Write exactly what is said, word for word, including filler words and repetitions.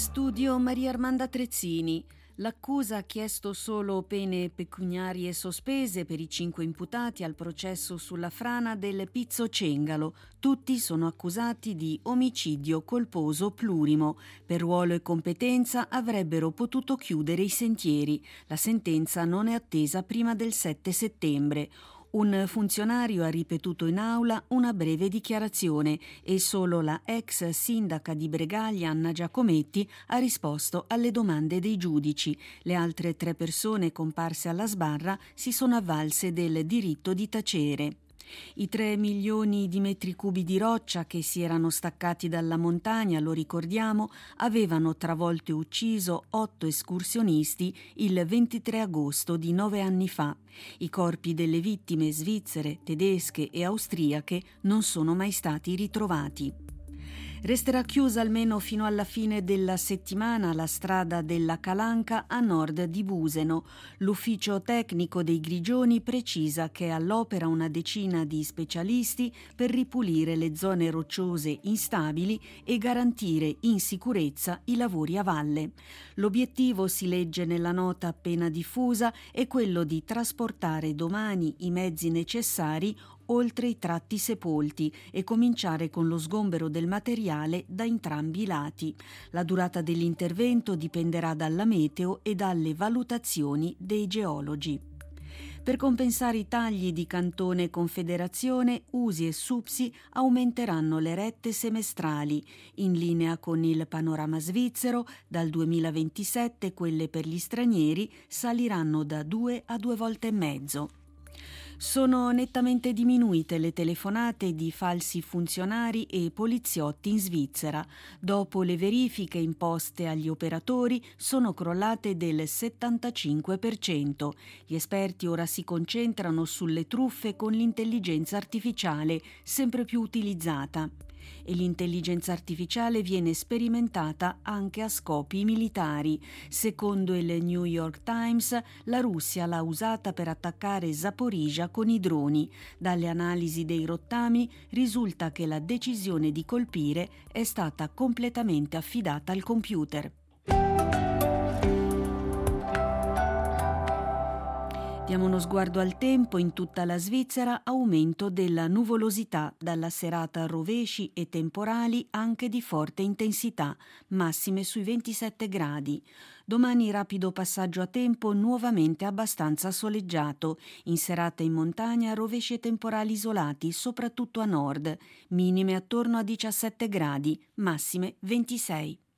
Studio Maria Armanda Trezzini. L'accusa ha chiesto solo pene pecuniarie sospese per i cinque imputati al processo sulla frana del Pizzo Cengalo. Tutti sono accusati di omicidio colposo plurimo. Per ruolo e competenza avrebbero potuto chiudere i sentieri. La sentenza non è attesa prima del sette settembre. Un funzionario ha ripetuto in aula una breve dichiarazione e solo la ex sindaca di Bregaglia, Anna Giacometti, ha risposto alle domande dei giudici. Le altre tre persone comparse alla sbarra si sono avvalse del diritto di tacere. I tre milioni di metri cubi di roccia che si erano staccati dalla montagna, lo ricordiamo, avevano travolto e ucciso otto escursionisti il ventitré agosto di nove anni fa. I corpi delle vittime svizzere, tedesche e austriache non sono mai stati ritrovati. Resterà chiusa almeno fino alla fine della settimana la strada della Calanca a nord di Buseno. L'ufficio tecnico dei Grigioni precisa che è all'opera una decina di specialisti per ripulire le zone rocciose instabili e garantire in sicurezza i lavori a valle. L'obiettivo, si legge nella nota appena diffusa, è quello di trasportare domani i mezzi necessari oltre i tratti sepolti e cominciare con lo sgombero del materiale da entrambi i lati. La durata dell'intervento dipenderà dalla meteo e dalle valutazioni dei geologi. Per compensare i tagli di Cantone e Confederazione, U S I e SUPSI aumenteranno le rette semestrali. In linea con il panorama svizzero, dal duemilaventisette quelle per gli stranieri saliranno da due a due volte e mezzo. Sono nettamente diminuite le telefonate di falsi funzionari e poliziotti in Svizzera. Dopo le verifiche imposte agli operatori sono crollate del settantacinque per cento. Gli esperti ora si concentrano sulle truffe con l'intelligenza artificiale, sempre più utilizzata. E l'intelligenza artificiale viene sperimentata anche a scopi militari. Secondo il New York Times, la Russia l'ha usata per attaccare Zaporizhzhia con i droni. Dalle analisi dei rottami risulta che la decisione di colpire è stata completamente affidata al computer. Diamo uno sguardo al tempo. In tutta la Svizzera aumento della nuvolosità, dalla serata rovesci e temporali anche di forte intensità, massime sui ventisette gradi. Domani rapido passaggio a tempo nuovamente abbastanza soleggiato, in serata in montagna rovesci e temporali isolati, soprattutto a nord, minime attorno a diciassette gradi, massime ventisei.